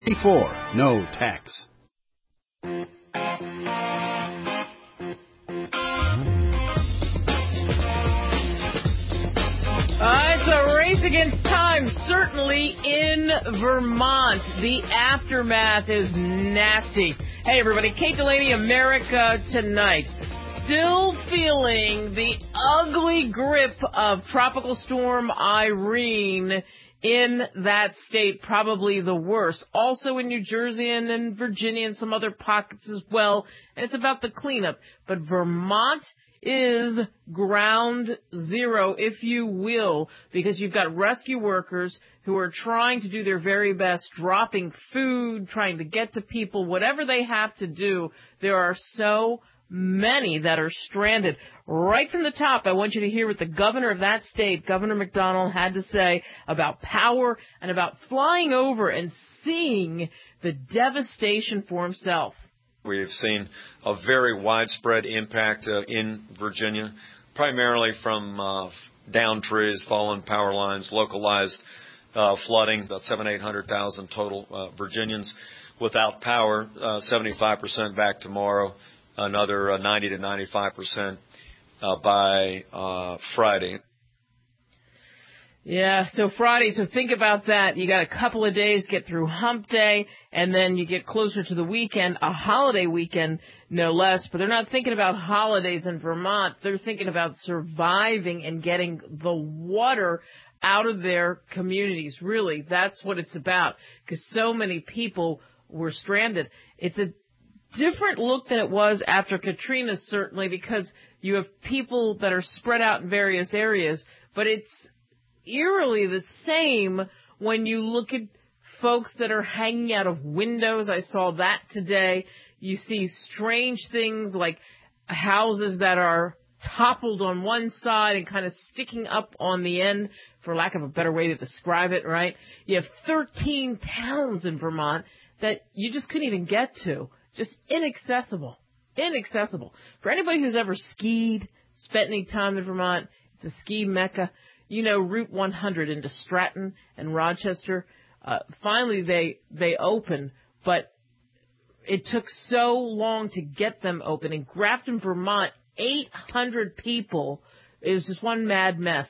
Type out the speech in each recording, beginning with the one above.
Before, no tax. It's a race against time, certainly in Vermont. The aftermath is nasty. Hey, everybody, Kate Delaney, America Tonight. Still feeling the ugly grip of Tropical Storm Irene in that state, probably the worst. Also in New Jersey and in Virginia and some other pockets as well. And it's about the cleanup. But Vermont is ground zero, if you will, because you've got rescue workers who are trying to do their very best, dropping food, trying to get to people, whatever they have to do. There are so many that are stranded. Right from the top, I want you to hear what the governor of that state, Governor McDonnell, had to say about power and about flying over and seeing the devastation for himself. We've seen a very widespread impact in Virginia, primarily from downed trees, fallen power lines, localized flooding, about 800,000 total Virginians without power, 75% back tomorrow, another 90 to 95% by Friday. Yeah, so Friday, so think about that. You got a couple of days, get through hump day, and then you get closer to the weekend, a holiday weekend, no less. But they're not thinking about holidays in Vermont. They're thinking about surviving and getting the water out of their communities. Really, that's what it's about, because so many people were stranded. It's a different look than it was after Katrina, certainly, because you have people that are spread out in various areas, but it's eerily the same when you look at folks that are hanging out of windows. I saw that today. You see strange things like houses that are toppled on one side and kind of sticking up on the end, for lack of a better way to describe it, right? You have 13 towns in Vermont that you just couldn't even get to. Just inaccessible. Inaccessible. For anybody who's ever skied, spent any time in Vermont, it's a ski mecca. You know, Route 100 into Stratton and Rochester, finally they open, but it took so long to get them open. In Grafton, Vermont, 800 people. It was just one mad mess.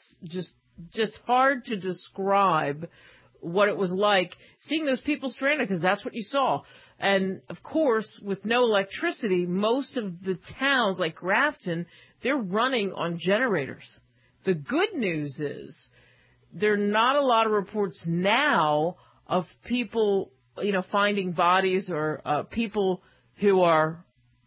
Just hard to describe what it was like seeing those people stranded, because that's what you saw. And, of course, with no electricity, most of the towns like Grafton, they're running on generators. The good news is there are not a lot of reports now of people, finding bodies or people who are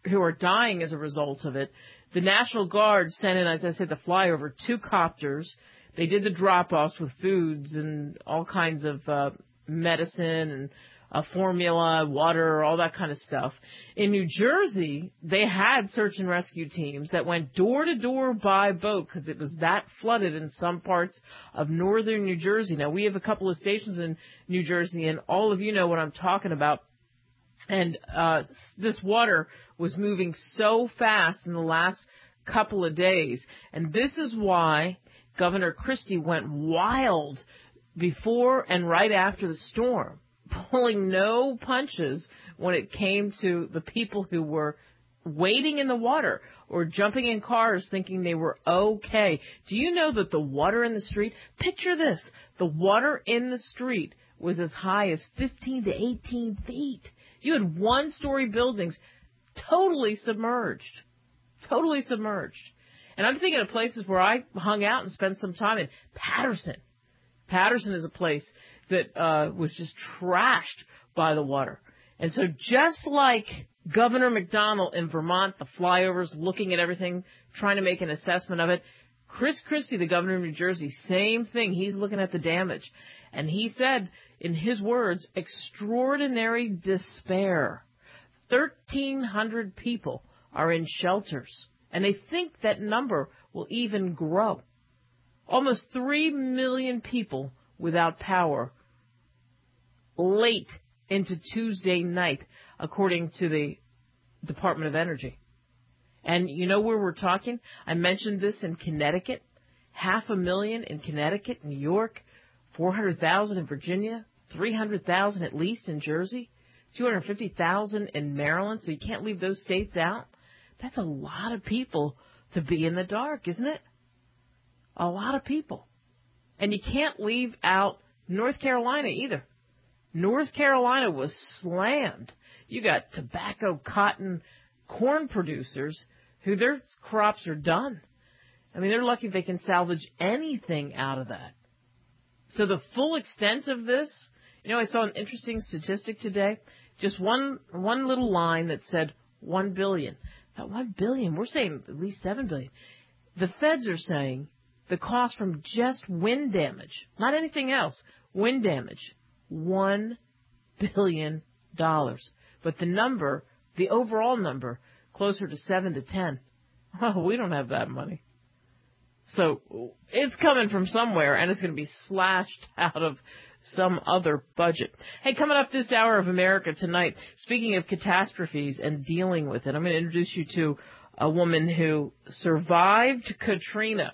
dying as a result of it. The National Guard sent in, as I said, the flyover, 2 copters. They did the drop-offs with foods and all kinds of medicine and formula, water, all that kind of stuff. In New Jersey, they had search and rescue teams that went door to door by boat because it was that flooded in some parts of northern New Jersey. Now, we have a couple of stations in New Jersey, and all of you know what I'm talking about. And this water was moving so fast in the last couple of days. And this is why Governor Christie went wild before and right after the storm, pulling no punches when it came to the people who were wading in the water or jumping in cars thinking they were okay. Do you know that the water in the street, picture this, the water in the street was as high as 15 to 18 feet. You had one-story buildings totally submerged. Totally submerged. And I'm thinking of places where I hung out and spent some time in Patterson. Patterson is a place that was just trashed by the water. And so just like Governor McDonnell in Vermont, the flyovers, looking at everything, trying to make an assessment of it, Chris Christie, the governor of New Jersey, same thing. He's looking at the damage. And he said, in his words, extraordinary despair. 1,300 people are in shelters, and they think that number will even grow. Almost 3 million people without power late into Tuesday night, according to the Department of Energy. And you know where we're talking? I mentioned this in Connecticut, 500,000 in Connecticut, New York, 400,000 in Virginia, 300,000 at least in Jersey, 250,000 in Maryland, so you can't leave those states out. That's a lot of people to be in the dark, isn't it? A lot of people. And you can't leave out North Carolina either. North Carolina was slammed. You got tobacco, cotton, corn producers who their crops are done. I mean, they're lucky if they can salvage anything out of that. So the full extent of this, I saw an interesting statistic today. Just one little line that said 1 billion. That 1 billion, we're saying at least 7 billion. The feds are saying the cost from just wind damage, not anything else, wind damage, $1 billion. But the overall number, closer to 7 to 10. Oh, we don't have that money. So it's coming from somewhere, and it's going to be slashed out of some other budget. Hey, coming up this hour of America Tonight, speaking of catastrophes and dealing with it, I'm going to introduce you to a woman who survived Katrina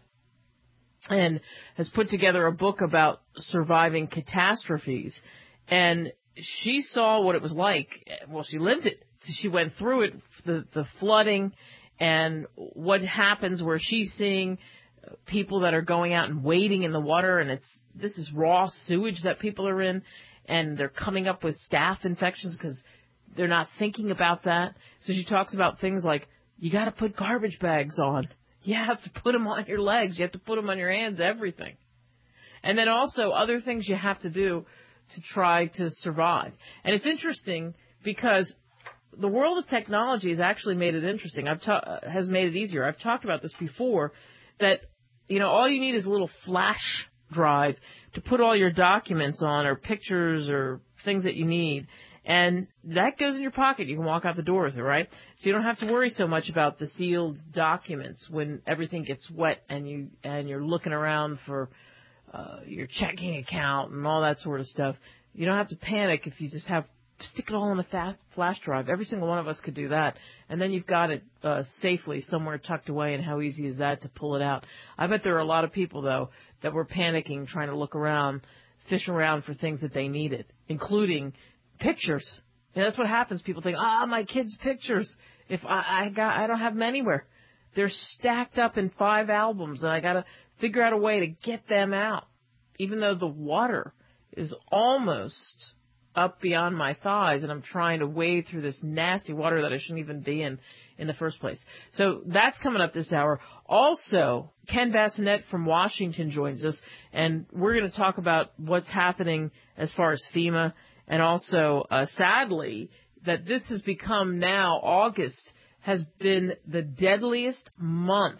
and has put together a book about surviving catastrophes. And she saw what it was like. Well, she lived it. She went through it, the flooding, and what happens where she's seeing people that are going out and wading in the water, and this is raw sewage that people are in, and they're coming up with staph infections because they're not thinking about that. So she talks about things like, you got to put garbage bags on. You have to put them on your legs. You have to put them on your hands, everything. And then also other things you have to do to try to survive. And it's interesting because the world of technology has actually made it interesting. Has made it easier. I've talked about this before, that all you need is a little flash drive to put all your documents on, or pictures or things that you need. And that goes in your pocket. You can walk out the door with it, right? So you don't have to worry so much about the sealed documents when everything gets wet and you're looking around for your checking account and all that sort of stuff. You don't have to panic if you just stick it all in a flash drive. Every single one of us could do that. And then you've got it safely somewhere tucked away, and how easy is that to pull it out? I bet there are a lot of people, though, that were panicking, trying to look around, fish around for things that they needed, including pictures. That's what happens. People think, my kids' pictures. If I don't have them anywhere. They're stacked up in 5 albums, and I got to figure out a way to get them out, even though the water is almost up beyond my thighs, and I'm trying to wade through this nasty water that I shouldn't even be in the first place. So that's coming up this hour. Also, Ken Bassinet from Washington joins us, and we're going to talk about what's happening as far as FEMA, and also, sadly, that this has become now, August has been the deadliest month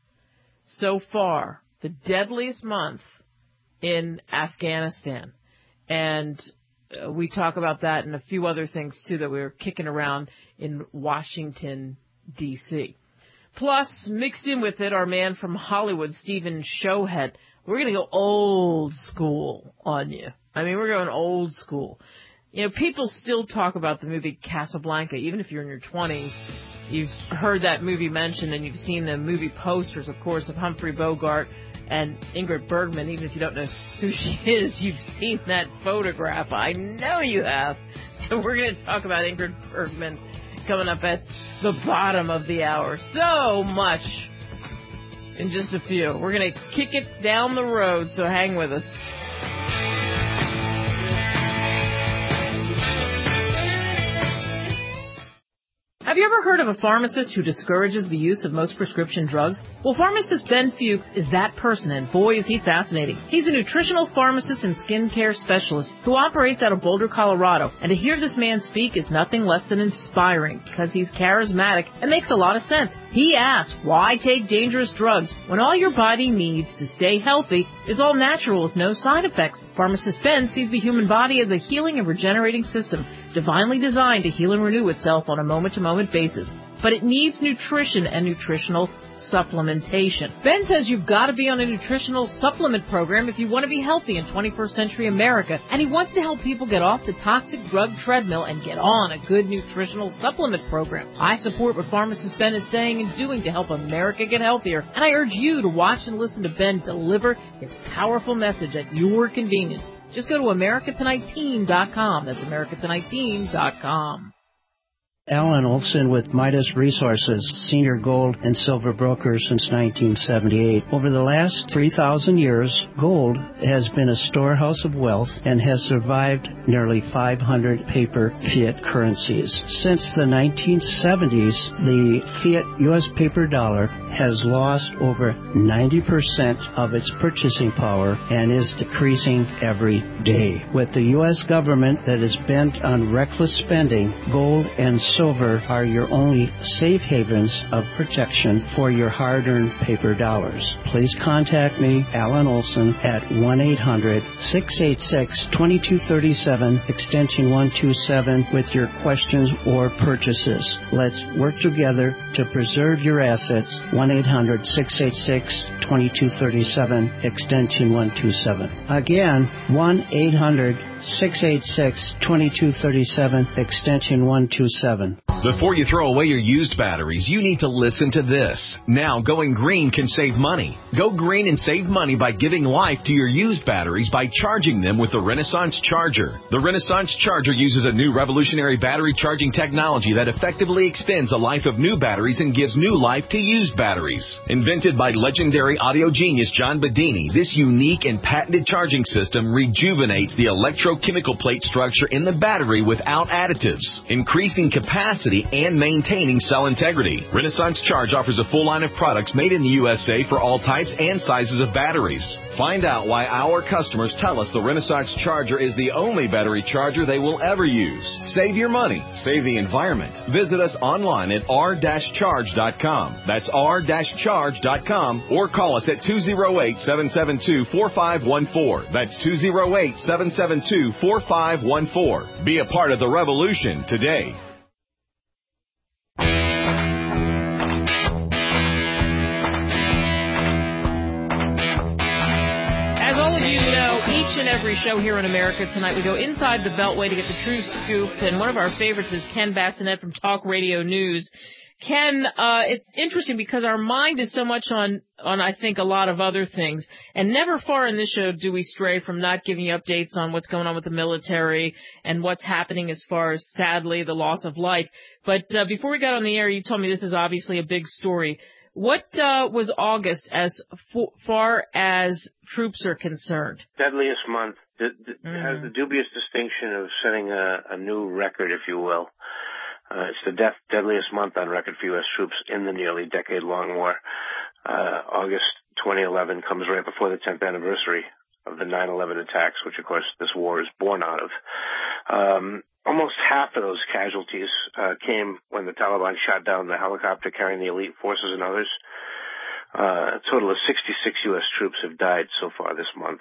so far, the deadliest month in Afghanistan. And we talk about that and a few other things, too, that we were kicking around in Washington, D.C. Plus, mixed in with it, our man from Hollywood, Stephen Showhead. We're going to go old school on you. I mean, we're going old school. People still talk about the movie Casablanca, even if you're in your 20s. You've heard that movie mentioned, and you've seen the movie posters, of course, of Humphrey Bogart and Ingrid Bergman. Even if you don't know who she is, you've seen that photograph. I know you have. So we're going to talk about Ingrid Bergman coming up at the bottom of the hour. So much in just a few. We're going to kick it down the road, so hang with us. Have you ever heard of a pharmacist who discourages the use of most prescription drugs? Well, pharmacist Ben Fuchs is that person, and boy, is he fascinating. He's a nutritional pharmacist and skincare specialist who operates out of Boulder, Colorado. And to hear this man speak is nothing less than inspiring, because he's charismatic and makes a lot of sense. He asks, why take dangerous drugs when all your body needs to stay healthy is all natural with no side effects? Pharmacist Ben sees the human body as a healing and regenerating system, divinely designed to heal and renew itself on a moment-to-moment plant basis, but it needs nutrition and nutritional supplementation. Ben says you've got to be on a nutritional supplement program if you want to be healthy in 21st century America, and he wants to help people get off the toxic drug treadmill and get on a good nutritional supplement program. I support what pharmacist Ben is saying and doing to help America get healthier, and I urge you to watch and listen to Ben deliver his powerful message at your convenience. Just go to AmericaTonightTeam.com. That's AmericaTonightTeam.com. Alan Olson with Midas Resources, senior gold and silver broker since 1978. Over the last 3,000 years, gold has been a storehouse of wealth and has survived nearly 500 paper fiat currencies. Since the 1970s, the fiat U.S. paper dollar has lost over 90% of its purchasing power and is decreasing every day. With the U.S. government that is bent on reckless spending, gold and silver are your only safe havens of protection for your hard-earned paper dollars. Please contact me, Alan Olson, at 1-800-686-2237, extension 127, with your questions or purchases. Let's work together to preserve your assets. 1-800-686-2237, extension 127. Again, 1-800-686-2237, extension 127. Before you throw away your used batteries, you need to listen to this. Now, going green can save money. Go green and save money by giving life to your used batteries by charging them with the Renaissance Charger. The Renaissance Charger uses a new revolutionary battery charging technology that effectively extends the life of new batteries and gives new life to used batteries. Invented by legendary audio genius John Bedini, this unique and patented charging system rejuvenates the electrochemical plate structure in the battery without additives, increasing capacity and maintaining cell integrity. Renaissance Charge offers a full line of products made in the USA for all types and sizes of batteries. Find out why our customers tell us the Renaissance Charger is the only battery charger they will ever use. Save your money. Save the environment. Visit us online at r-charge.com. That's r-charge.com, or call us at 208-772-4514. That's 208-772-4514. Be a part of the revolution today. Each and every show here in America Tonight, we go inside the Beltway to get the true scoop, and one of our favorites is Ken Bassinet from Talk Radio News. Ken, it's interesting because our mind is so much on I think a lot of other things, and never far in this show do we stray from not giving you updates on what's going on with the military and what's happening as far as, sadly, the loss of life. But before we got on the air, you told me this is obviously a big story. What was August as far as troops are concerned? Deadliest month. Has the dubious distinction of setting a new record, if you will. It's the deadliest month on record for U.S. troops in the nearly decade-long war. August 2011 comes right before the 10th anniversary of the 9/11 attacks, which, of course, this war is born out of. Almost half of those casualties came when the Taliban shot down the helicopter carrying the elite forces and others. A total of 66 U.S. troops have died so far this month.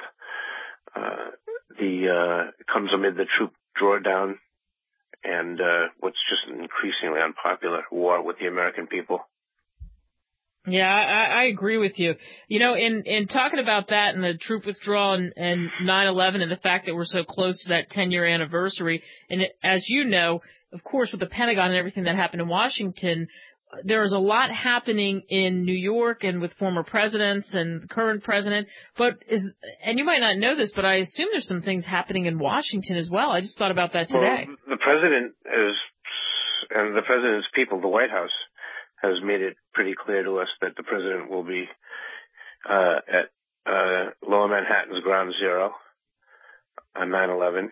It comes amid the troop drawdown and what's just an increasingly unpopular war with the American people. Yeah, I agree with you. You know, in talking about that and the troop withdrawal and 9/11 and the fact that we're so close to that 10-year anniversary, and as you know, of course, with the Pentagon and everything that happened in Washington, there is a lot happening in New York and with former presidents and the current president. And you might not know this, but I assume there's some things happening in Washington as well. I just thought about that today. Well, the president and the president's people, the White House, has made it pretty clear to us that the president will be at Lower Manhattan's Ground Zero on 9/11,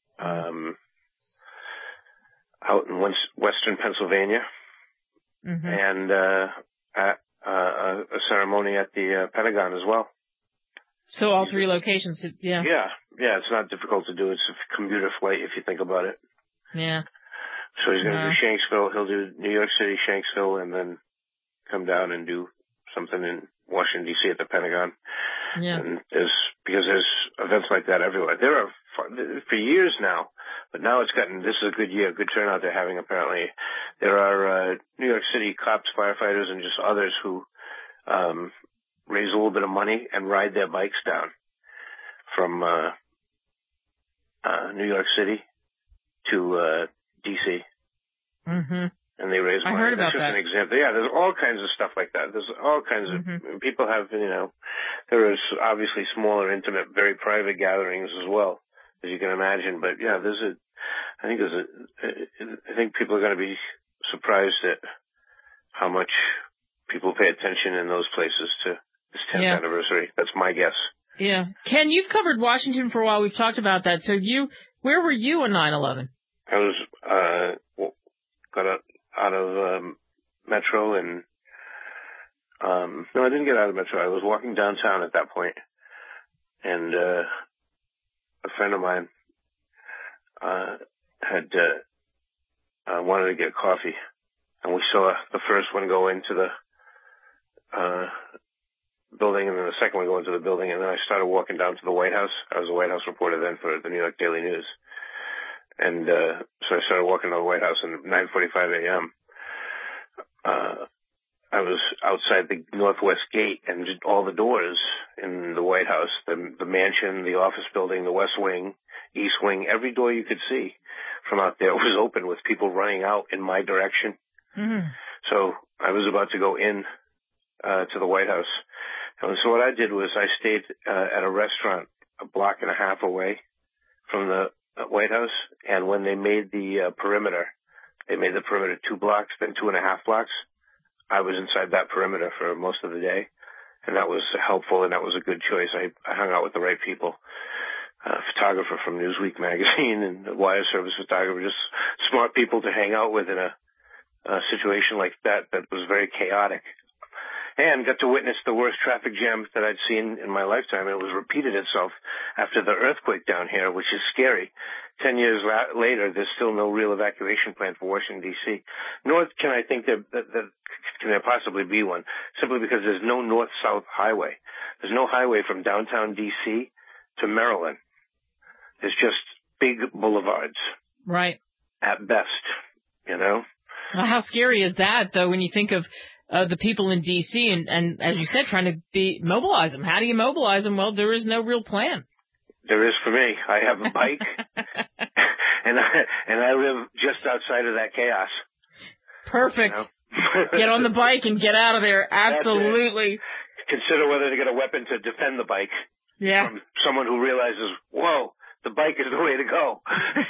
out in western Pennsylvania, and at a ceremony at the Pentagon as well. So all three locations, yeah. Yeah, it's not difficult to do. It's a commuter flight if you think about it. Yeah. So he's going to do Shanksville, he'll do New York City, Shanksville, and then come down and do something in Washington, D.C. at the Pentagon. Yeah. And because there's events like that everywhere. There are for years now, but now this is a good year, good turnout they're having apparently. There are New York City cops, firefighters, and just others who raise a little bit of money and ride their bikes down from New York City to D.C. Mm-hmm. And they raise money. I heard about That's just that. an example. Yeah, there's all kinds of stuff like that. There's all kinds of people have, there is obviously smaller, intimate, very private gatherings as well, as you can imagine. But yeah, I think people are going to be surprised at how much people pay attention in those places to this 10th anniversary. That's my guess. Yeah. Ken, you've covered Washington for a while. We've talked about that. So where were you on 9/11? I was, got out of Metro and, no, I didn't get out of Metro. I was walking downtown at that point, and a friend of mine had wanted to get coffee, and we saw the first one go into the building, and then the second one go into the building, and then I started walking down to the White House. I was a White House reporter then for the New York Daily News. And so I started walking to the White House, and at 9:45 a.m., I was outside the Northwest Gate, and just all the doors in the White House, the mansion, the office building, the West Wing, East Wing, every door you could see from out there was open with people running out in my direction. Mm-hmm. So I was about to go in to the White House. And so what I did was I stayed at a restaurant a block and a half away from the White House, and when they made the perimeter, they made the perimeter 2 blocks, then 2.5 blocks. I was inside that perimeter for most of the day, and that was helpful, and that was a good choice. I hung out with the right people. A photographer from Newsweek magazine and a wire service photographer, just smart people to hang out with in a situation like that was very chaotic. And got to witness the worst traffic jam that I'd seen in my lifetime. It was repeated itself after the earthquake down here, which is scary. 10 years later, there's still no real evacuation plan for Washington, D.C. Nor can I think that can there possibly be one, simply because there's no north-south highway. There's no highway from downtown D.C. to Maryland. There's just big boulevards. Right. At best, Well, how scary is that, though, when you think of the people in D.C. and as you said, trying to mobilize them. How do you mobilize them? Well, there is no real plan. There is for me. I have a bike, and I live just outside of that chaos. Perfect. Get on the bike and get out of there. Absolutely. Consider whether to get a weapon to defend the bike. Yeah. From someone who realizes, whoa, the bike is the way to go.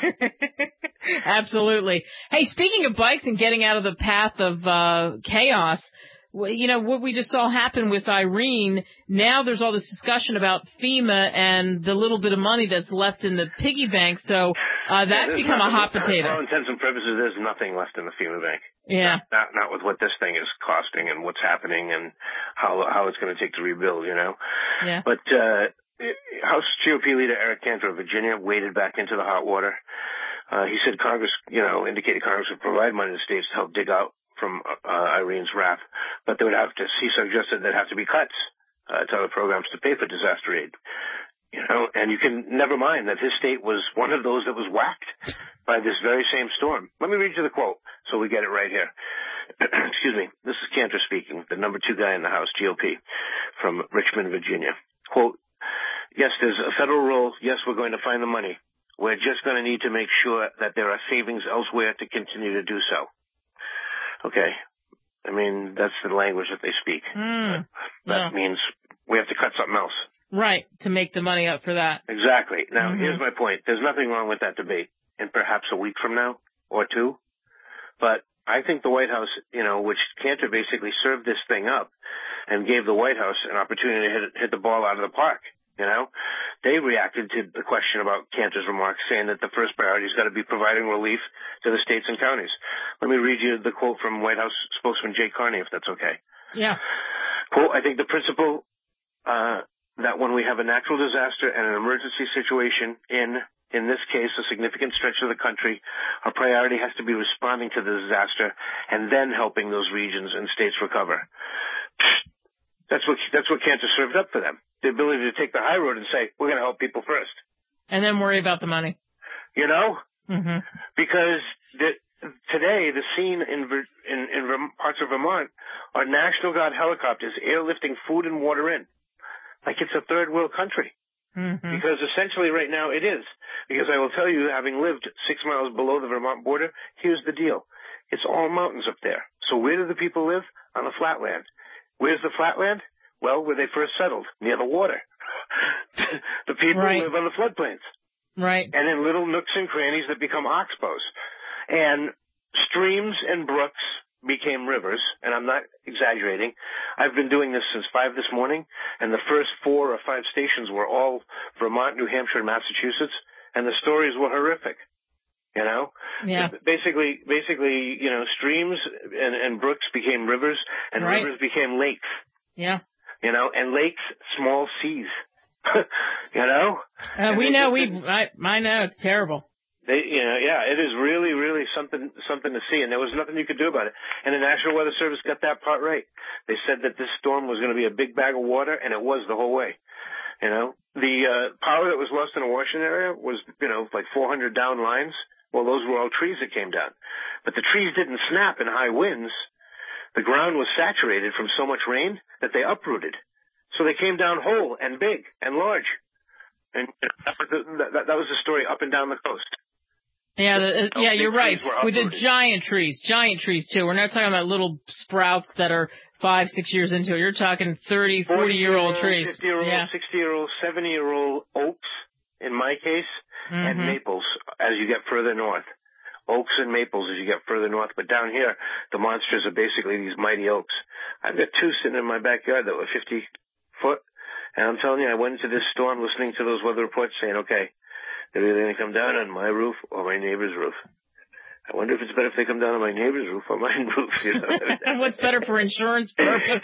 Absolutely. Hey, speaking of bikes and getting out of the path of chaos, what we just saw happen with Irene, now there's all this discussion about FEMA and the little bit of money that's left in the piggy bank, so that's become a hot potato. For all intents and purposes, there's nothing left in the FEMA bank. Yeah. Not with what this thing is costing and what's happening and how it's going to take to rebuild, Yeah. But House GOP leader Eric Cantor of Virginia waded back into the hot water. He said Congress, indicated Congress would provide money to states to help dig out from Irene's wrath, but they would have to, he suggested there'd have to be cuts to other programs to pay for disaster aid. And you can never mind that his state was one of those that was whacked by this very same storm. Let me read you the quote so we get it right here. Excuse me. This is Cantor speaking, the number 2 guy in the House, GOP, from Richmond, Virginia. Quote, yes, there's a federal role. Yes, we're going to find the money. We're just going to need to make sure that there are savings elsewhere to continue to do so. Okay. I mean, that's the language that they speak. That means we have to cut something else. Right, to make the money up for that. Exactly. Now, here's my point. There's nothing wrong with that debate in perhaps a week from now or 2. But I think the White House, which Cantor basically served this thing up and gave the White House an opportunity to hit the ball out of the park. They reacted to the question about Cantor's remarks, saying that the first priority has got to be providing relief to the states and counties. Let me read you the quote from White House spokesman Jay Carney, if that's okay. Yeah. Quote, I think the principle that when we have a natural disaster and an emergency situation in this case, a significant stretch of the country, our priority has to be responding to the disaster and then helping those regions and states recover. That's what Cantor served up for them. the ability to take the high road and say, we're going to help people first. And then worry about the money. You know? Mm-hmm. Because today, the scene in parts of Vermont are National Guard helicopters airlifting food and water in. Like it's a third world country. Mm-hmm. Because essentially right now it is. Because I will tell you, having lived 6 miles below the Vermont border, here's the deal. It's all mountains up there. So where do the people live? On the flatland. Where's the flatland? Well, where they first settled, near the water. The people live on the floodplains. Right. And in little nooks and crannies that become oxbows. And streams and brooks became rivers, and I'm not exaggerating. I've been doing this since 5 this morning, and the first 4 or 5 stations were all Vermont, New Hampshire, and Massachusetts, and the stories were horrific. You know? Yeah. Basically, you know, streams and brooks became rivers, and rivers became lakes. Yeah. You know, and lakes, small seas. You know? We know. I know. It's terrible. It is really, really something to see, and there was nothing you could do about it. And the National Weather Service got that part right. They said that this storm was going to be a big bag of water, and it was the whole way. You know, the power that was lost in the Washington area was, you know, like 400 down lines. Well, those were all trees that came down. But the trees didn't snap in high winds. The ground was saturated from so much rain that they uprooted. So they came down whole and big and large. And that was the story up and down the coast. Yeah, you're right. With the giant trees too. We're not talking about little sprouts that are 5-6 years into it. You're talking 30, 40-year-old trees. 50-year-old, 60-year-old, 70-year-old oaks, in my case, and maples as you get further north. Oaks and maples as you get further north. But down here, the monsters are basically these mighty oaks. I've got 2 sitting in my backyard that were 50 foot. And I'm telling you, I went into this storm listening to those weather reports saying, okay, they're either going to come down on my roof or my neighbor's roof. I wonder if it's better if they come down on my neighbor's roof or my roof. You know? What's better for insurance purposes?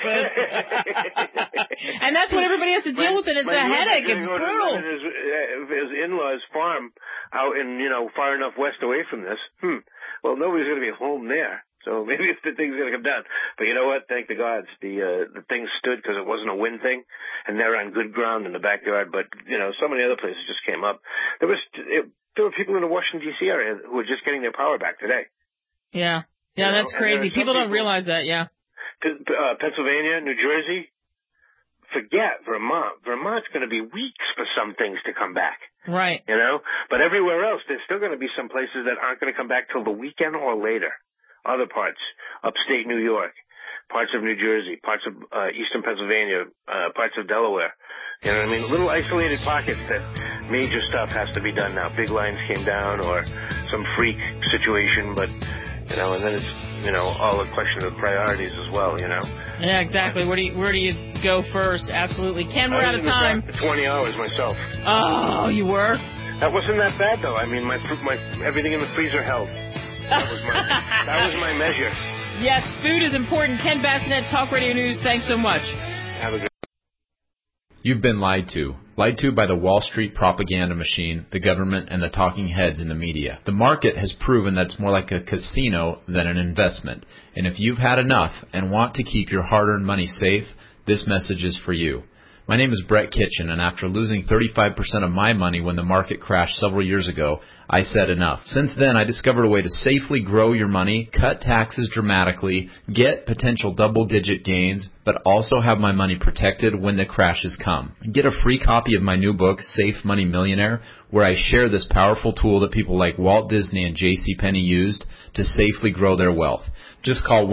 And that's what everybody has to deal with, and it's a headache. It's brutal. His in-laws farm out in, you know, far enough west away from this. Well, nobody's going to be home there. So maybe if the thing's going to come down. But you know what? Thank the gods. The thing stood because it wasn't a wind thing, and they're on good ground in the backyard. But, you know, so many other places just came up. There were people in the Washington, D.C. area who were just getting their power back today. Yeah. Yeah, that's crazy. People don't realize that, yeah. Pennsylvania, New Jersey, forget Vermont. Vermont's going to be weeks for some things to come back. Right. You know? But everywhere else, there's still going to be some places that aren't going to come back till the weekend or later. Other parts, upstate New York, parts of New Jersey, parts of eastern Pennsylvania, parts of Delaware. You know what I mean? Little isolated pockets that major stuff has to be done now. Big lines came down or some freak situation, but, you know, and then it's, you know, all a question of priorities as well, you know? Yeah, exactly. Where do you go first? Absolutely. Ken, we're out of time. 20 hours myself. Oh, you were? That wasn't that bad, though. I mean, my everything in the freezer held. That was my measure. Yes, food is important. Ken Bassinet, Talk Radio News. Thanks so much. Have a good. You've been lied to. Lied to by the Wall Street propaganda machine, the government, and the talking heads in the media. The market has proven that it's more like a casino than an investment. And if you've had enough and want to keep your hard-earned money safe, this message is for you. My name is Brett Kitchen, and after losing 35% of my money when the market crashed several years ago, I said enough. Since then, I discovered a way to safely grow your money, cut taxes dramatically, get potential double-digit gains, but also have my money protected when the crashes come. Get a free copy of my new book, Safe Money Millionaire, where I share this powerful tool that people like Walt Disney and J.C. Penney used to safely grow their wealth. Just call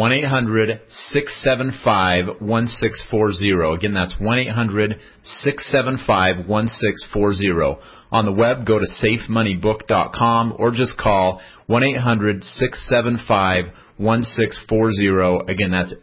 1-800-675-1640. Again, that's 1-800-675-1640. On the web, go to safemoneybook.com or just call 1-800-675-1640. Again, that's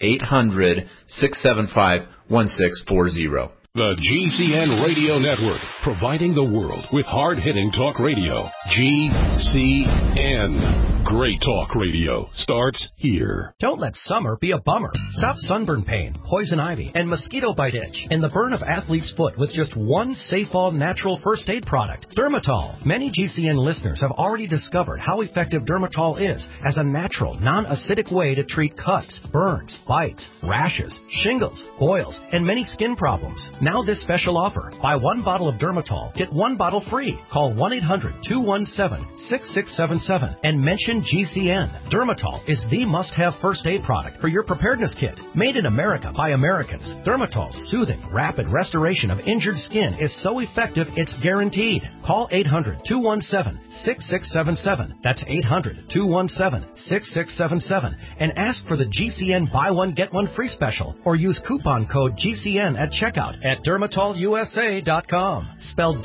800-675-1640. The GCN Radio Network, providing the world with hard-hitting talk radio. GCN. Great talk radio starts here. Don't let summer be a bummer. Stop sunburn pain, poison ivy, and mosquito bite itch, and the burn of athlete's foot with just one Safe-All natural first aid product, Dermatol. Many GCN listeners have already discovered how effective Dermatol is as a natural, non-acidic way to treat cuts, burns, bites, rashes, shingles, boils, and many skin problems. Now this special offer. Buy one bottle of Dermatol, get one bottle free. Call 1-800-217-6677 and mention GCN. Dermatol is the must-have first aid product for your preparedness kit. Made in America by Americans, Dermatol's soothing, rapid restoration of injured skin is so effective it's guaranteed. Call 800-217-6677. That's 800-217-6677 and ask for the GCN Buy One Get One Free special or use coupon code GCN at checkout at DermatolUSA.com. Spelled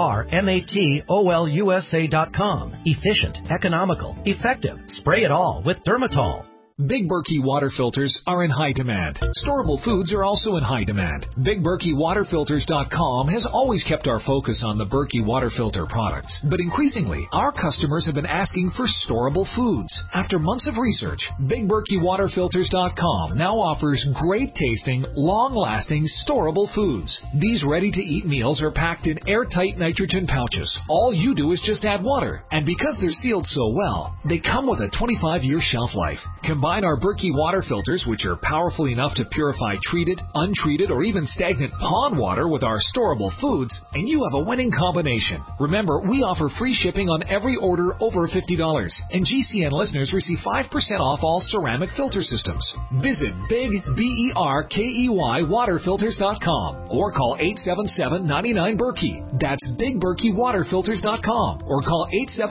DermatolUSA.com. Efficient, economical, effective. Spray it all with Dermatol. Big Berkey water filters are in high demand. Storable foods are also in high demand. BigBerkeyWaterFilters.com has always kept our focus on the Berkey water filter products. But increasingly, our customers have been asking for storable foods. After months of research, BigBerkeyWaterFilters.com now offers great tasting, long-lasting, storable foods. These ready-to-eat meals are packed in airtight nitrogen pouches. All you do is just add water. And because they're sealed so well, they come with a 25-year shelf life. Combine our Berkey water filters, which are powerful enough to purify treated, untreated, or even stagnant pond water with our storable foods, and you have a winning combination. Remember, we offer free shipping on every order over $50, and GCN listeners receive 5% off all ceramic filter systems. Visit BigBerkeyWaterFilters.com or call 877-99-BERKEY. That's BigBerkeyWaterFilters.com or call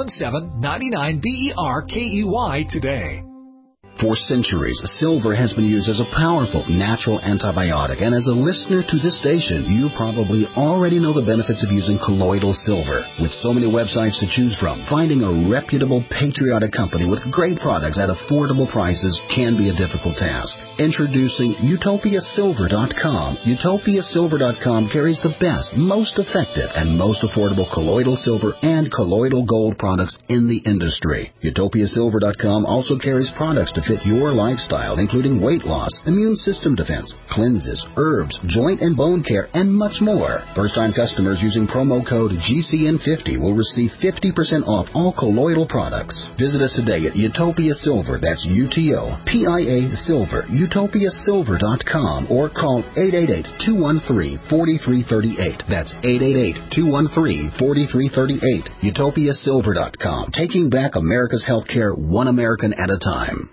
877-99-BERKEY today. For centuries, silver has been used as a powerful natural antibiotic, and as a listener to this station, you probably already know the benefits of using colloidal silver. With so many websites to choose from, finding a reputable, patriotic company with great products at affordable prices can be a difficult task. Introducing UtopiaSilver.com. UtopiaSilver.com carries the best, most effective, and most affordable colloidal silver and colloidal gold products in the industry. UtopiaSilver.com also carries products to fit your lifestyle, including weight loss, immune system defense, cleanses, herbs, joint and bone care, and much more. First-time customers using promo code GCN50 will receive 50% off all colloidal products. Visit us today at Utopia Silver, that's UTOPIA Silver, UtopiaSilver.com, or call 888-213-4338. That's 888-213-4338. UtopiaSilver.com, taking back America's healthcare one American at a time.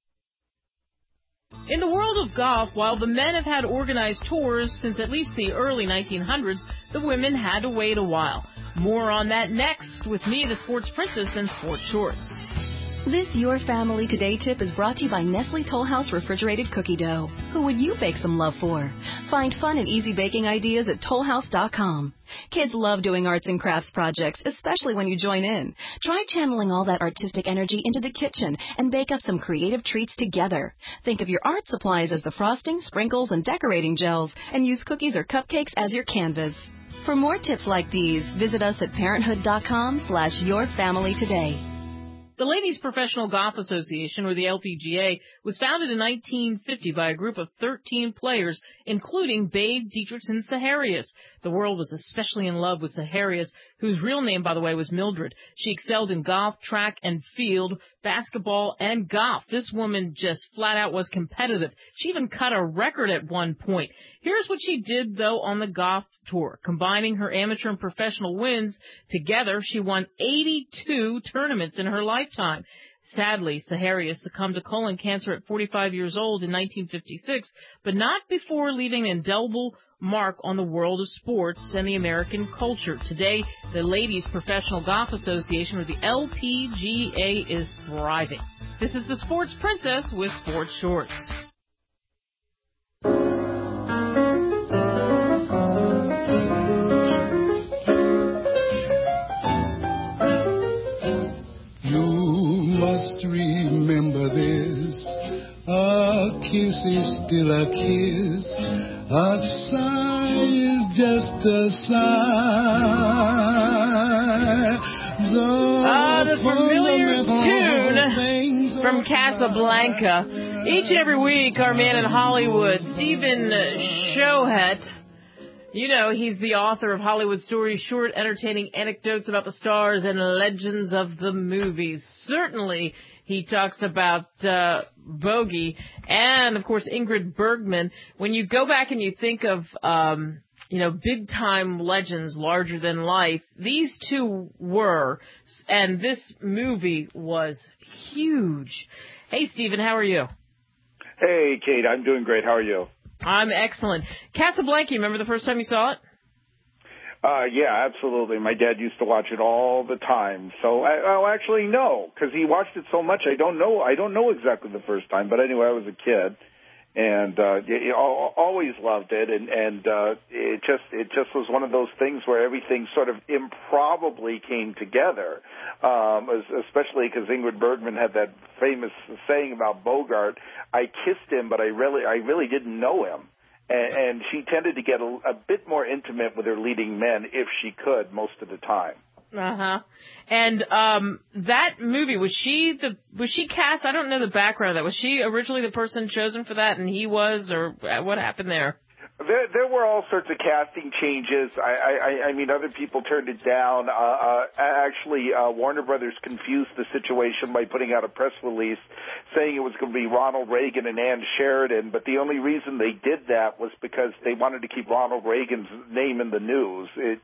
In the world of golf, while the men have had organized tours since at least the early 1900s, the women had to wait a while. More on that next with me, the Sports Princess, and Sports Shorts. This Your Family Today tip is brought to you by Nestle Toll House Refrigerated Cookie Dough. Who would you bake some love for? Find fun and easy baking ideas at tollhouse.com. Kids love doing arts and crafts projects, especially when you join in. Try channeling all that artistic energy into the kitchen and bake up some creative treats together. Think of your art supplies as the frosting, sprinkles, and decorating gels, and use cookies or cupcakes as your canvas. For more tips like these, visit us at parenthood.com/yourfamilytoday. The Ladies Professional Golf Association, or the LPGA, was founded in 1950 by a group of 13 players, including Babe Dietrichson Zaharias. The world was especially in love with Zaharias, whose real name, by the way, was Mildred. She excelled in golf, track and field, basketball, and golf. This woman just flat out was competitive. She even cut a record at one point. Here's what she did, though, on the golf tour. Combining her amateur and professional wins together, she won 82 tournaments in her lifetime. Sadly, Zaharias succumbed to colon cancer at 45 years old in 1956, but not before leaving an indelible mark on the world of sports and the American culture. Today, the Ladies Professional Golf Association, or the LPGA, is thriving. This is the Sports Princess with Sports Shorts. Must remember this, a kiss is still a kiss, a sigh is just a sigh. The familiar tune from Casablanca. Each and every week, our man in Hollywood, Stephen Shohet, you know, he's the author of Hollywood Stories, short, entertaining anecdotes about the stars and legends of the movies. Certainly, he talks about Bogey and, of course, Ingrid Bergman. When you go back and you think of big-time legends, larger than life, these two were, and this movie was huge. Hey, Stephen, how are you? Hey, Kate, I'm doing great. How are you? I'm excellent. Casablanca, you remember the first time you saw it? Yeah, absolutely. My dad used to watch it all the time. So, actually, no, because he watched it so much. I don't know exactly the first time. But anyway, I was a kid. And always loved it, and it just was one of those things where everything sort of improbably came together, especially because Ingrid Bergman had that famous saying about Bogart, "I kissed him, but I really didn't know him," and she tended to get a bit more intimate with her leading men if she could most of the time. Uh-huh. And that movie, was she cast? I don't know the background of that. Was she originally the person chosen for that, and he was, or what happened there? There were all sorts of casting changes. I mean, other people turned it down. Actually, Warner Brothers confused the situation by putting out a press release saying it was going to be Ronald Reagan and Ann Sheridan, but the only reason they did that was because they wanted to keep Ronald Reagan's name in the news. It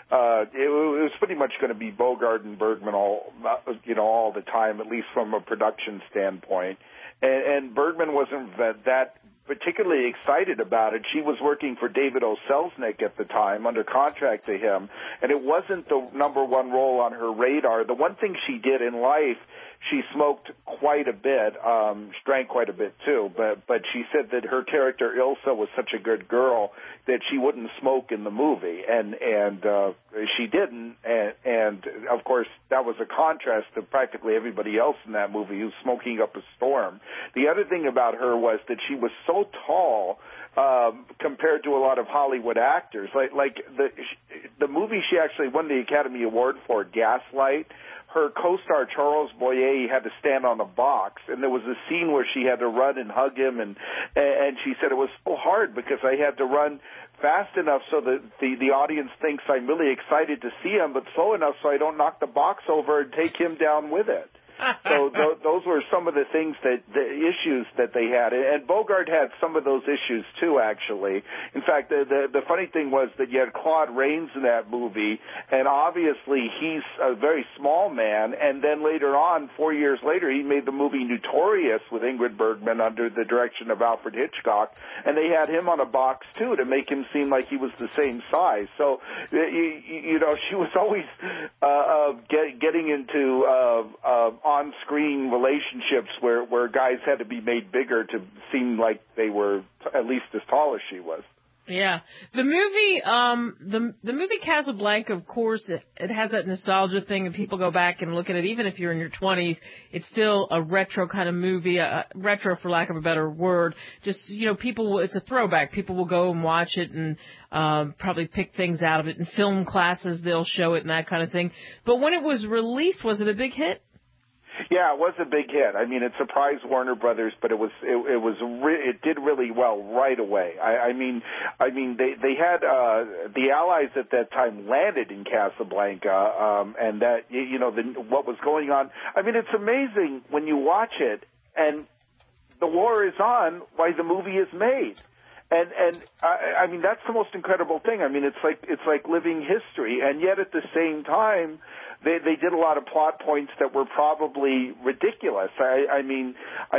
was pretty much going to be Bogart and Bergman all the time, at least from a production standpoint. And Bergman wasn't that particularly excited about it. She was working for David O. Selznick at the time, under contract to him, and it wasn't the number one role on her radar. The one thing she did in life, she smoked quite a bit, she drank quite a bit too, but she said that her character Ilsa was such a good girl that she wouldn't smoke in the movie, and she didn't, and of course that was a contrast to practically everybody else in that movie who's smoking up a storm. The other thing about her was that she was so tall compared to a lot of Hollywood actors. Like the movie she actually won the Academy Award for, Gaslight, her co-star Charles Boyer had to stand on a box, and there was a scene where she had to run and hug him, and she said it was so hard because I had to run fast enough so that the audience thinks I'm really excited to see him, but slow enough so I don't knock the box over and take him down with it. So those were some of the things the issues that they had, and Bogart had some of those issues too. Actually, in fact, the funny thing was that you had Claude Rains in that movie, and obviously he's a very small man. And then later on, 4 years later, he made the movie Notorious with Ingrid Bergman under the direction of Alfred Hitchcock, and they had him on a box too to make him seem like he was the same size. So she was always getting into on-screen relationships where guys had to be made bigger to seem like they were at least as tall as she was. Yeah. The movie, the movie Casablanca, of course, it has that nostalgia thing, and people go back and look at it. Even if you're in your 20s, it's still a retro kind of movie, retro for lack of a better word. Just, it's a throwback. People will go and watch it and probably pick things out of it. In film classes, they'll show it and that kind of thing. But when it was released, was it a big hit? Yeah, it was a big hit. I mean, it surprised Warner Brothers, but it did really well right away. I mean, they had the Allies at that time landed in Casablanca, and that what was going on. I mean, it's amazing when you watch it, and the war is on while the movie is made. And I mean, that's the most incredible thing. I mean, it's like living history, and yet at the same time, they did a lot of plot points that were probably ridiculous. I mean,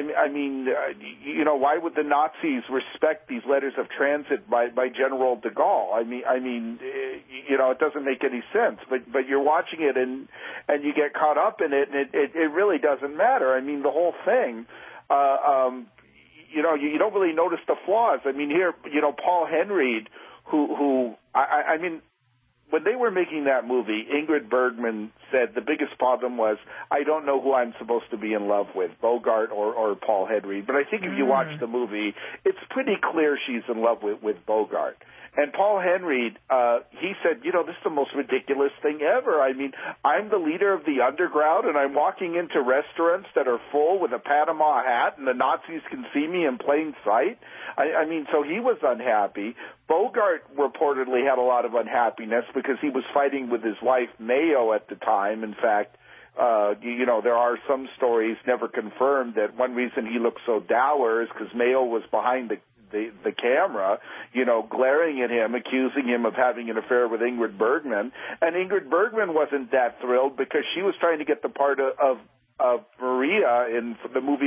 why would the Nazis respect these letters of transit by General de Gaulle? I mean, it doesn't make any sense. But you're watching it and you get caught up in it, and it really doesn't matter. I mean, the whole thing. You don't really notice the flaws. I mean, here, Paul Henreid, who I mean, when they were making that movie, Ingrid Bergman said the biggest problem was, I don't know who I'm supposed to be in love with, Bogart or Paul Henreid. But I think if you watch the movie, it's pretty clear she's in love with Bogart. And Paul Henreid, he said, this is the most ridiculous thing ever. I mean, I'm the leader of the underground, and I'm walking into restaurants that are full with a Panama hat, and the Nazis can see me in plain sight. I mean, so he was unhappy. Bogart reportedly had a lot of unhappiness because he was fighting with his wife, Mayo, at the time. In fact, there are some stories, never confirmed, that one reason he looked so dour is because Mayo was behind the camera, glaring at him, accusing him of having an affair with Ingrid Bergman. And Ingrid Bergman wasn't that thrilled because she was trying to get the part of Maria in the movie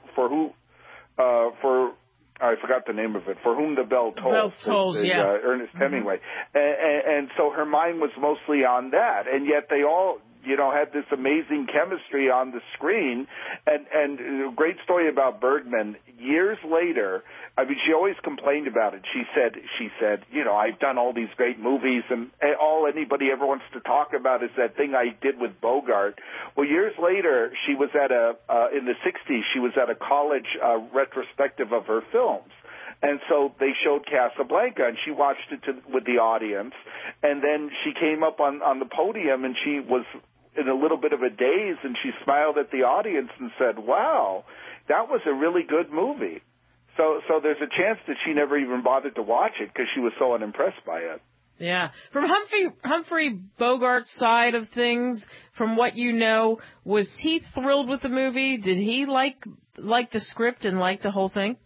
I forgot the name of it, For Whom the Bell Tolls. Ernest Hemingway. And so her mind was mostly on that. And yet they all, had this amazing chemistry on the screen. And a great story about Bergman. Years later, I mean, she always complained about it. She said, I've done all these great movies, and all anybody ever wants to talk about is that thing I did with Bogart. Well, years later, she was in the 60s, she was at a college retrospective of her films. And so they showed Casablanca, and she watched it with the audience. And then she came up on the podium, and she was in a little bit of a daze, and she smiled at the audience and said, wow, that was a really good movie. So there's a chance that she never even bothered to watch it because she was so unimpressed by it. Yeah. From Humphrey Bogart's side of things, from what you know, was he thrilled with the movie? Did he like the script and like the whole thing?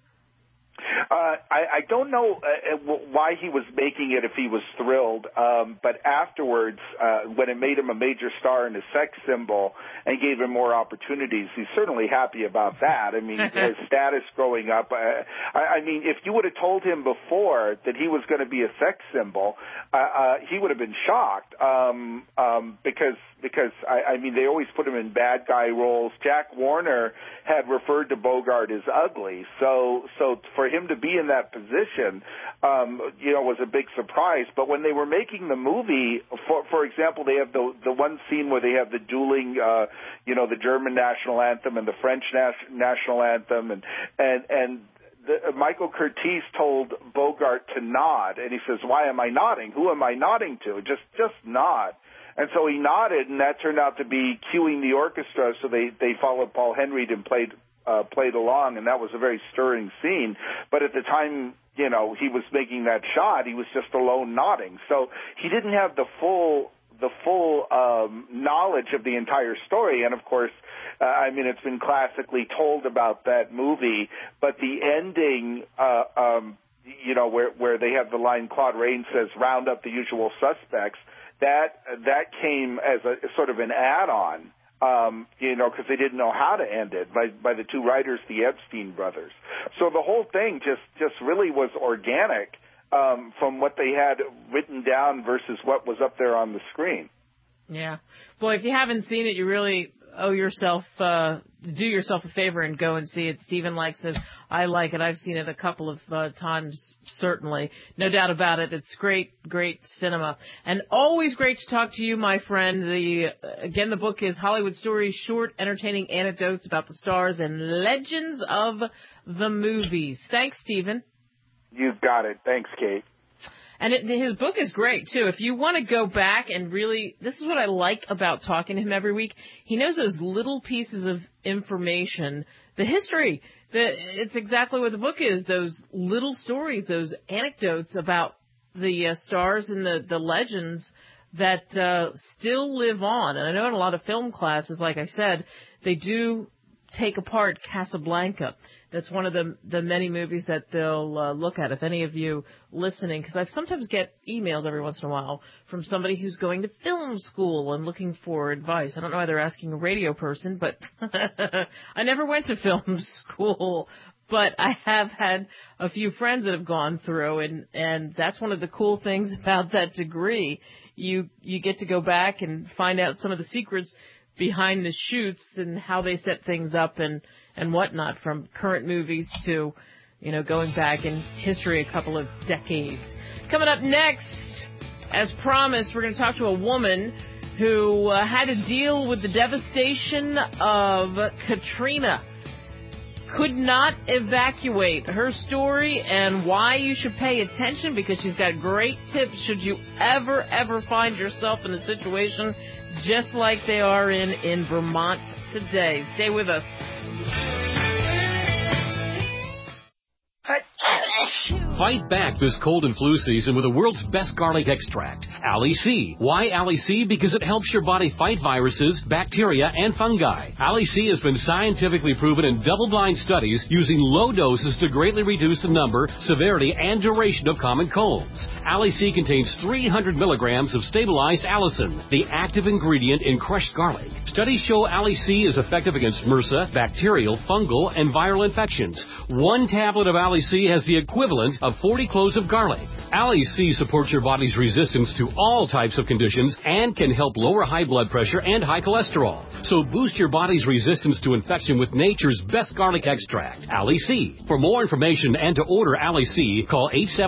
I don't know why he was making it if he was thrilled, but afterwards, when it made him a major star and a sex symbol and gave him more opportunities, he's certainly happy about that. I mean, his status growing up, I mean, if you would have told him before that he was going to be a sex symbol, he would have been shocked, because I mean, they always put him in bad guy roles. Jack Warner had referred to Bogart as ugly, so for him to be in that position, was a big surprise. But when they were making the movie, for example, they have the one scene where they have the dueling, the German national anthem and the French national anthem, and Michael Curtiz told Bogart to nod, and he says, "Why am I nodding? Who am I nodding to? Just nod." And so he nodded, and that turned out to be cueing the orchestra. So they followed Paul Henreid and played along, and that was a very stirring scene. But at the time, he was making that shot, he was just alone nodding. So he didn't have the full knowledge of the entire story. And of course, I mean, it's been classically told about that movie, but the ending, where they have the line Claude Rains says, "Round up the usual suspects," that came as a sort of an add-on, because they didn't know how to end it by the two writers, the Epstein brothers. So the whole thing just really was organic from what they had written down versus what was up there on the screen. Yeah. Boy, if you haven't seen it, you really owe yourself, do yourself a favor and go and see it. Stephen likes it. I like it. I've seen it a couple of times, certainly. No doubt about it. It's great, great cinema. And always great to talk to you, my friend. Again, the book is Hollywood Stories, Short, Entertaining Anecdotes About the Stars and Legends of the Movies. Thanks, Stephen. You've got it. Thanks, Kate. And his book is great, too. If you want to go back and really, this is what I like about talking to him every week. He knows those little pieces of information, the history. It's exactly what the book is, those little stories, those anecdotes about the stars and the legends that still live on. And I know in a lot of film classes, like I said, they do take apart Casablanca. That's one of the many movies that they'll look at. If any of you listening, because I sometimes get emails every once in a while from somebody who's going to film school and looking for advice. I don't know why they're asking a radio person, but I never went to film school. But I have had a few friends that have gone through, and that's one of the cool things about that degree. You get to go back and find out some of the secrets behind the shoots and how they set things up and whatnot, from current movies to, going back in history a couple of decades. Coming up next, As promised, we're going to talk to a woman who had to deal with the devastation of Katrina. Could not evacuate. Her story and why you should pay attention, because she's got great tips should you ever find yourself in a situation just like they are in Vermont today. Stay with us. Fight back this cold and flu season with the world's best garlic extract, Ali C. Why Ali C? Because it helps your body fight viruses, bacteria, and fungi. Ali C has been scientifically proven in double-blind studies using low doses to greatly reduce the number, severity, and duration of common colds. Ali C contains 300 milligrams of stabilized allicin, the active ingredient in crushed garlic. Studies show Ali C is effective against MRSA, bacterial, fungal, and viral infections. One tablet of Ali C has the equivalent of 40 cloves of garlic. Ali C supports your body's resistance to all types of conditions and can help lower high blood pressure and high cholesterol. So boost your body's resistance to infection with nature's best garlic extract, Ali C. For more information and to order Ali C, call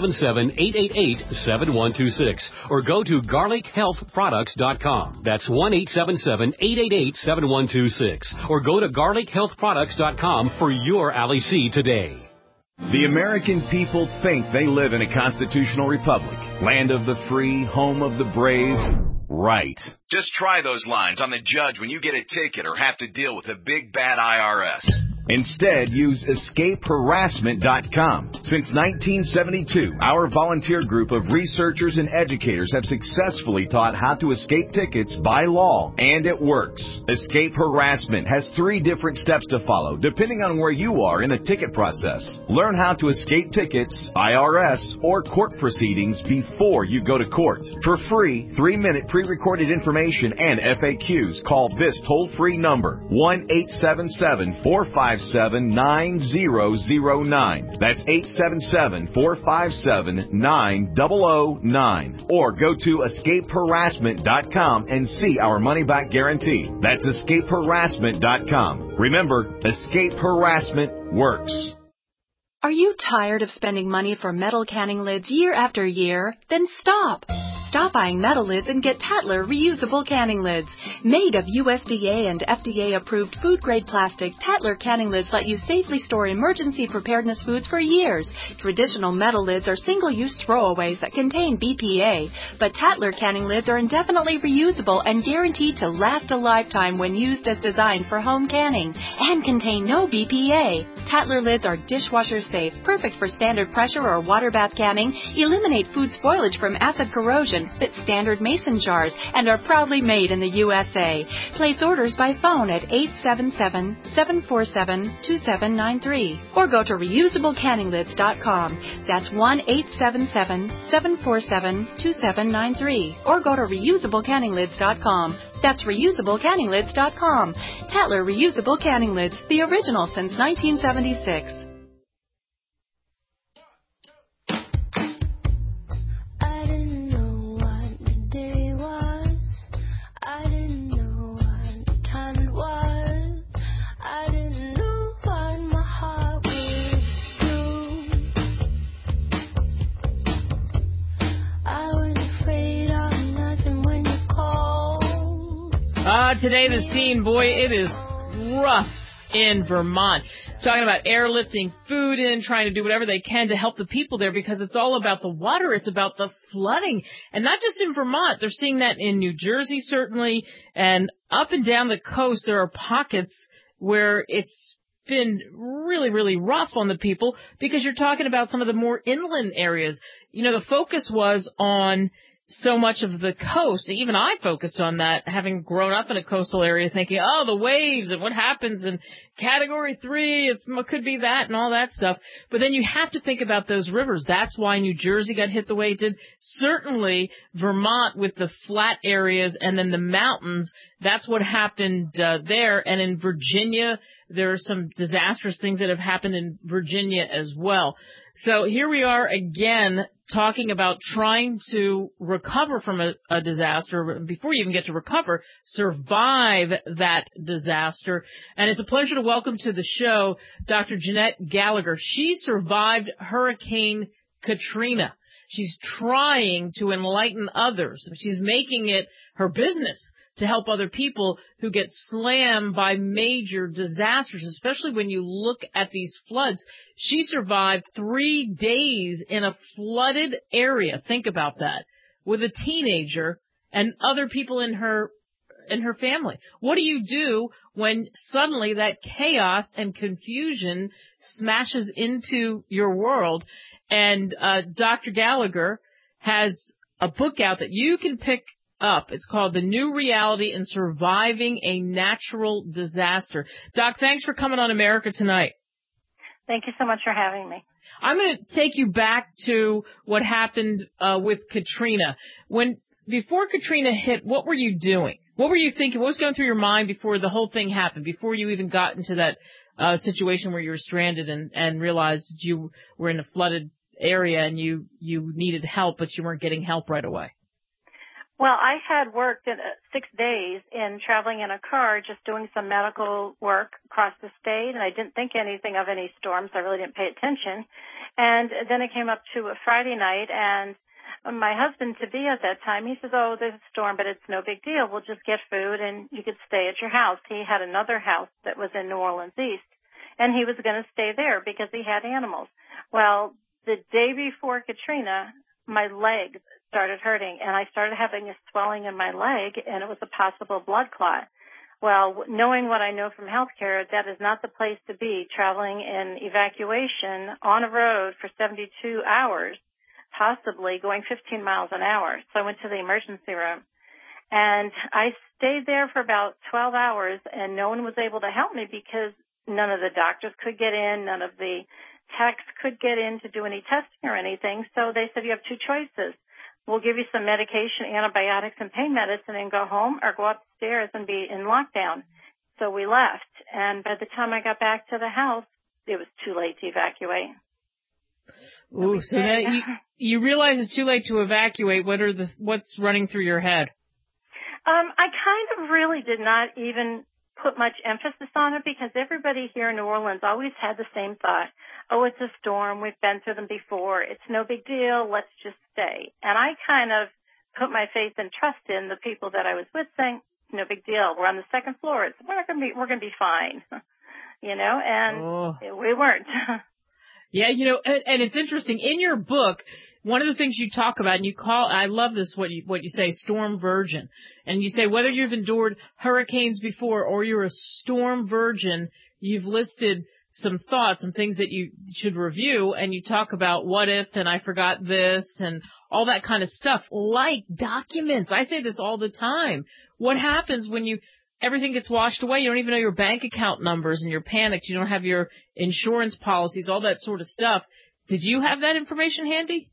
877-888-7126 or go to garlichealthproducts.com. That's 1-877-888-7126 or go to garlichealthproducts.com for your Ali C today. The American people think they live in a constitutional republic, land of the free, home of the brave. Right. Just try those lines on the judge when you get a ticket or have to deal with a big bad IRS. Instead, use escapeharassment.com. Since 1972, our volunteer group of researchers and educators have successfully taught how to escape tickets by law, and it works. Escape Harassment has 3 different steps to follow, depending on where you are in the ticket process. Learn how to escape tickets, IRS, or court proceedings before you go to court. For free, 3-minute pre-recorded information and FAQs, call this toll-free number, 1-877-457-9009. That's 877-457-9009. Or go to escapeharassment.com and see our money-back guarantee. That's escapeharassment.com. Remember, Escape Harassment works. Are you tired of spending money for metal canning lids year after year? Then stop! Stop buying metal lids and get Tatler reusable canning lids. Made of USDA and FDA-approved food-grade plastic, Tatler canning lids let you safely store emergency preparedness foods for years. Traditional metal lids are single-use throwaways that contain BPA, but Tatler canning lids are indefinitely reusable and guaranteed to last a lifetime when used as designed for home canning and contain no BPA. Tatler lids are dishwasher safe, perfect for standard pressure or water bath canning, eliminate food spoilage from acid corrosion, fit standard mason jars, and are proudly made in the USA. Place orders by phone at 877-747-2793 or go to reusablecanninglids.com. That's 1-877-747-2793 or go to reusablecanninglids.com. That's reusablecanninglids.com. Tatler Reusable Canning Lids, the original since 1976. Today the scene, boy, it is rough in Vermont. Talking about airlifting food in, trying to do whatever they can to help the people there because it's all about the water. It's about the flooding. And not just in Vermont. They're seeing that in New Jersey, certainly. And up and down the coast, there are pockets where it's been really, really rough on the people because you're talking about some of the more inland areas. You know, the focus was on so much of the coast. Even I focused on that, having grown up in a coastal area, thinking, oh, the waves and what happens in Category 3, it could be that and all that stuff. But then you have to think about those rivers. That's why New Jersey got hit the way it did. Certainly Vermont with the flat areas and then the mountains, that's what happened there. And in Virginia, there are some disastrous things that have happened in Virginia as well. So here we are again talking about trying to recover from a disaster. Before you even get to recover, survive that disaster. And it's a pleasure to welcome to the show Dr. Jeanette Gallagher. She survived Hurricane Katrina. She's trying to enlighten others. She's making it her business to help other people who get slammed by major disasters, especially when you look at these floods. She survived 3 days in a flooded area. Think about that. With a teenager and other people in her family. What do you do when suddenly that chaos and confusion smashes into your world? And Dr. Gallagher has a book out that you can pick up. It's called The New Reality in Surviving a Natural Disaster. Doc, thanks for coming on America Tonight. Thank you so much for having me. I'm going to take you back to what happened with Katrina. Before Katrina hit, what were you doing? What were you thinking? What was going through your mind before the whole thing happened, before you even got into that situation where you were stranded and realized you were in a flooded area and you needed help, but you weren't getting help right away? Well, I had worked 6 days in traveling in a car, just doing some medical work across the state, and I didn't think anything of any storms. I really didn't pay attention. And then it came up to a Friday night, and my husband, to be at that time, he says, oh, there's a storm, but it's no big deal. We'll just get food, and you could stay at your house. He had another house that was in New Orleans East, and he was going to stay there because he had animals. Well, the day before Katrina, my legs started hurting, and I started having a swelling in my leg, and it was a possible blood clot. Well, knowing what I know from healthcare, that is not the place to be, traveling in evacuation on a road for 72 hours, possibly going 15 miles an hour. So I went to the emergency room, and I stayed there for about 12 hours, and no one was able to help me because none of the doctors could get in, none of the techs could get in to do any testing or anything. So they said, you have two choices. We'll give you some medication, antibiotics, and pain medicine and go home, or go upstairs and be in lockdown. So we left. And by the time I got back to the house, it was too late to evacuate. Ooh, so that you realize it's too late to evacuate. What's running through your head? I kind of really did not even put much emphasis on it because everybody here in New Orleans always had the same thought. Oh, it's a storm. We've been through them before. It's no big deal. Let's just stay. And I kind of put my faith and trust in the people that I was with, saying, no big deal. We're on the second floor. We're going to be fine. And we weren't. Yeah, and it's interesting. In your book, one of the things you talk about, and I love this, what you say, storm virgin. And you say whether you've endured hurricanes before or you're a storm virgin, you've listed some thoughts and things that you should review, and you talk about what if, and I forgot this, and all that kind of stuff, like documents. I say this all the time. What happens when everything gets washed away? You don't even know your bank account numbers, and you're panicked. You don't have your insurance policies, all that sort of stuff. Did you have that information handy?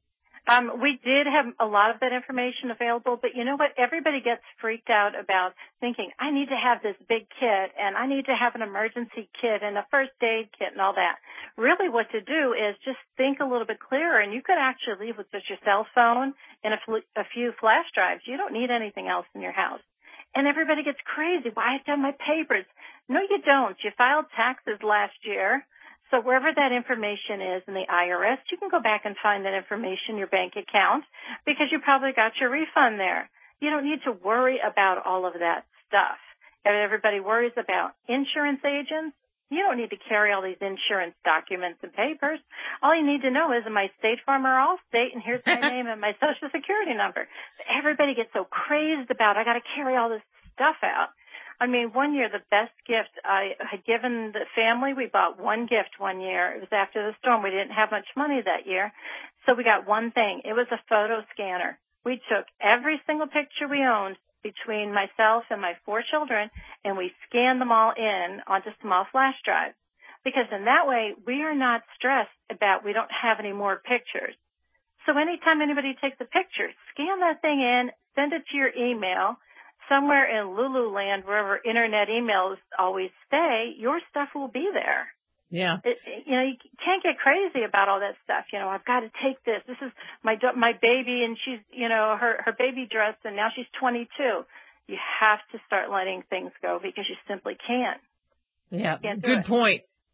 We did have a lot of that information available, but you know what? Everybody gets freaked out about thinking, I need to have this big kit, and I need to have an emergency kit and a first aid kit and all that. Really what to do is just think a little bit clearer, and you could actually leave with just your cell phone and a few flash drives. You don't need anything else in your house. And everybody gets crazy. Why I've done my papers. No, you don't. You filed taxes last year. So wherever that information is in the IRS, you can go back and find that information, your bank account, because you probably got your refund there. You don't need to worry about all of that stuff. Everybody worries about insurance agents. You don't need to carry all these insurance documents and papers. All you need to know is, am I State Farm or Allstate, and here's my name and my Social Security number. Everybody gets so crazed about, I got to carry all this stuff out. I mean, one year, the best gift I had given the family, we bought one gift one year. It was after the storm. We didn't have much money that year. So we got one thing. It was a photo scanner. We took every single picture we owned between myself and my 4 children, and we scanned them all in onto small flash drives. Because in that way, we are not stressed about we don't have any more pictures. So anytime anybody takes a picture, scan that thing in, send it to your email. Somewhere in Lululand, wherever internet emails always stay, your stuff will be there. Yeah. You can't get crazy about all that stuff. I've got to take this. This is my baby, and she's, her baby dress, and now she's 22. You have to start letting things go because you simply can't. Yeah. Good point.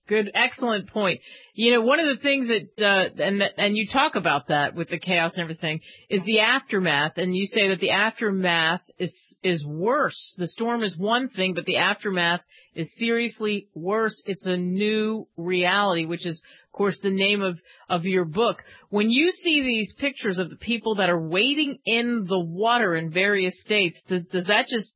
Good, excellent point. One of the things that, and you talk about that with the chaos and everything, is the aftermath. And you say that the aftermath is worse. The storm is one thing, but the aftermath is seriously worse. It's a new reality, which is, of course, the name of your book. When you see these pictures of the people that are wading in the water in various states, does that just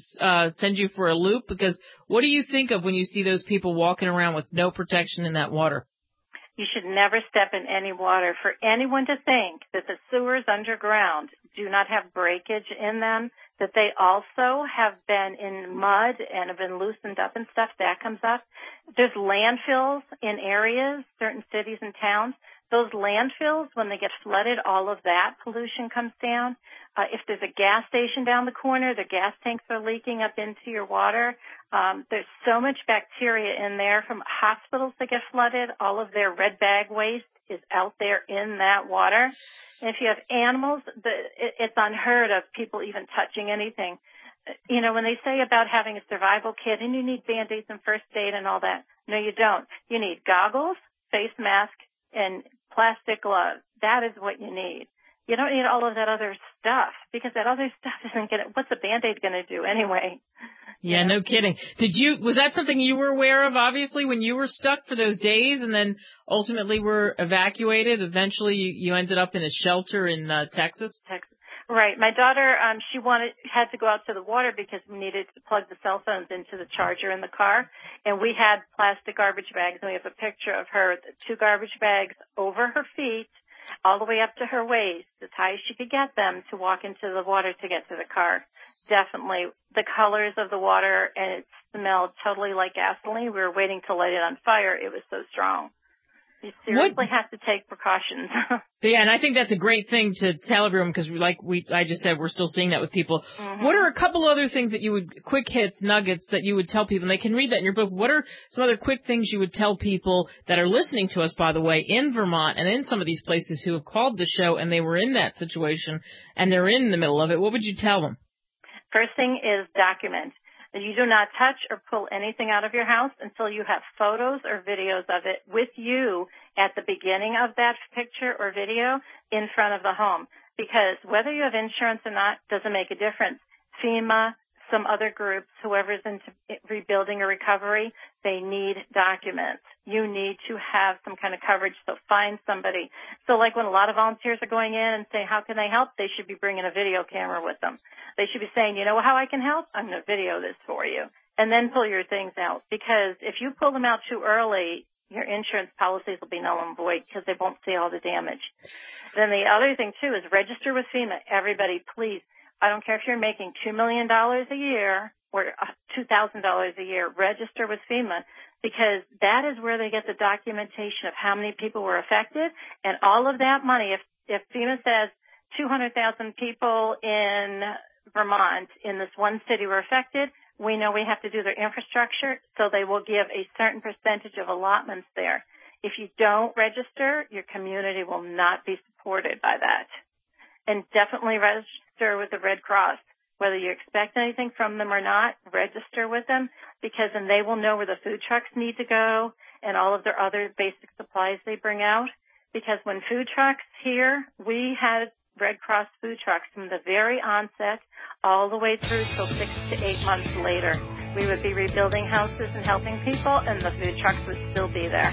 send you for a loop? Because what do you think of when you see those people walking around with no protection in that water? You should never step in any water. For anyone to think that the sewers underground do not have breakage in them, that they also have been in mud and have been loosened up and stuff, that comes up. There's landfills in areas, certain cities and towns. Those landfills, when they get flooded, all of that pollution comes down. If there's a gas station down the corner, the gas tanks are leaking up into your water. There's so much bacteria in there from hospitals that get flooded. All of their red bag waste is out there in that water. And if you have animals, it's unheard of people even touching anything. When they say about having a survival kit and you need Band-Aids and first aid and all that, no, you don't. You need goggles, face mask, and plastic gloves. That is what you need. You don't need all of that other stuff because that other stuff isn't what's a Band-Aid going to do anyway? Yeah, no kidding. Was that something you were aware of, obviously, when you were stuck for those days and then ultimately were evacuated? Eventually you ended up in a shelter in Texas? Right. My daughter, she had to go out to the water because we needed to plug the cell phones into the charger in the car. And we had plastic garbage bags, and we have a picture of her with 2 garbage bags over her feet, all the way up to her waist, as high as she could get them, to walk into the water to get to the car. Definitely. The colors of the water, and it smelled totally like gasoline. We were waiting to light it on fire. It was so strong. You seriously have to take precautions. Yeah, and I think that's a great thing to tell everyone because, I just said, we're still seeing that with people. Mm-hmm. What are a couple other things that quick hits, nuggets that you would tell people? And they can read that in your book. What are some other quick things you would tell people that are listening to us, by the way, in Vermont and in some of these places who have called the show and they were in that situation and they're in the middle of it? What would you tell them? First thing is document. You do not touch or pull anything out of your house until you have photos or videos of it with you at the beginning of that picture or video in front of the home. Because whether you have insurance or not doesn't make a difference. FEMA, some other groups, whoever's into rebuilding or recovery, they need documents. You need to have some kind of coverage, so find somebody. So like when a lot of volunteers are going in and saying, how can they help? They should be bringing a video camera with them. They should be saying, you know how I can help? I'm going to video this for you. And then pull your things out. Because if you pull them out too early, your insurance policies will be null and void because they won't see all the damage. Then the other thing, too, is register with FEMA. Everybody, please. I don't care if you're making $2 million a year or $2,000 a year, register with FEMA because that is where they get the documentation of how many people were affected. And all of that money, if FEMA says 200,000 people in Vermont in this one city were affected, we know we have to do their infrastructure, so they will give a certain percentage of allotments there. If you don't register, your community will not be supported by that. And definitely register with the Red Cross. Whether you expect anything from them or not, register with them because then they will know where the food trucks need to go and all of their other basic supplies they bring out. Because when food trucks here, we had Red Cross food trucks from the very onset all the way through till 6 to 8 months later. We would be rebuilding houses and helping people, and the food trucks would still be there.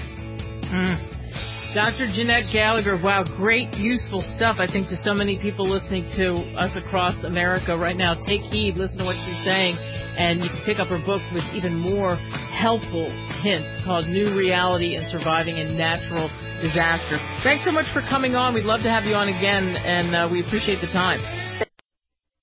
Dr. Jeanette Gallagher, wow, great, useful stuff, I think, to so many people listening to us across America right now. Take heed, listen to what she's saying, and you can pick up her book with even more helpful hints called New Reality and Surviving a Natural Disaster. Thanks so much for coming on. We'd love to have you on again, and we appreciate the time.